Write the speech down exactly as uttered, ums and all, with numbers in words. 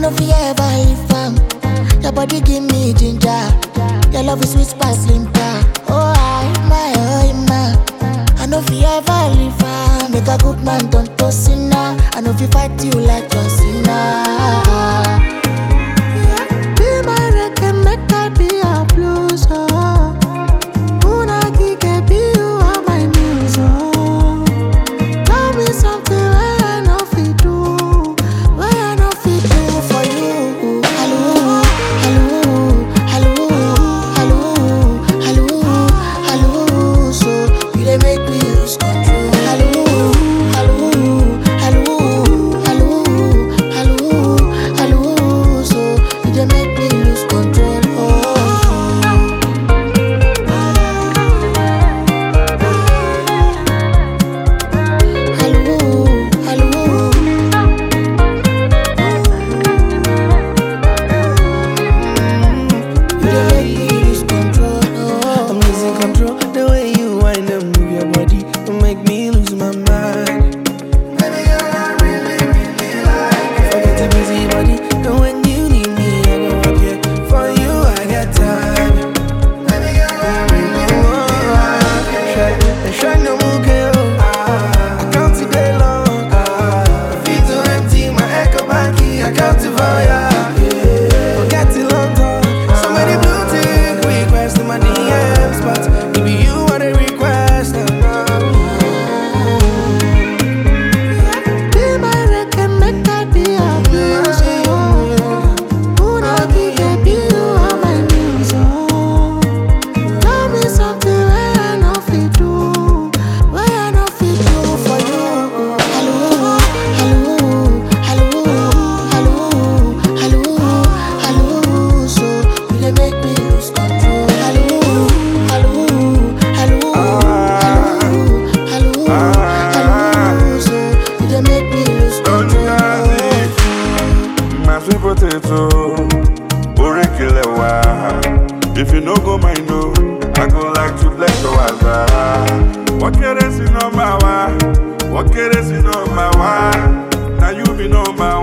know if you ever leave am. Your body give me ginger. Your love is sweet spice limpa. Oh I my oh my. I know if you ever leave am. Make a good man don't to sinner. I know if you fight you like John Cena. Be my record, make I be a blues. Una kike be you are my muse. Tell me something where I know fit do, where I know fit do for you. Hello, hello, hello, hello, hello, hello. So you dey make me lose control. Hello, hello, hello, hello, hello, hello. So you dey make me lose control. Oh. Hello, hello. You dey make me lose control. Oh. I'm losing control. The way you wind and move your body, you make me lose my mind. Baby, you're not really, really like it. Forget the busy body, and when you need me, I go up here. For you, I got time. Baby, you're not really, really like it. Shine no more, girl. I count it day long. My feet too empty, my echo banky. I count it for ya. Forget it long time. So many blue tick requests in my D Ms, but maybe you are the request. Be my record, make I be a blues. Una kike be you are my muse. Tell me something where I know fit do, where I know fit do for you. Hello, hello, hello, hello, hello, hello. So you dey make me lose control. Hello, hello, hello, hello, hello, hello. So you dey make me lose control. My sweet potato, Orekilewa. If you no go mind, no, I go like to bless your waza. What can I see no mawa? What can I see no mawa? Now you be no mawa.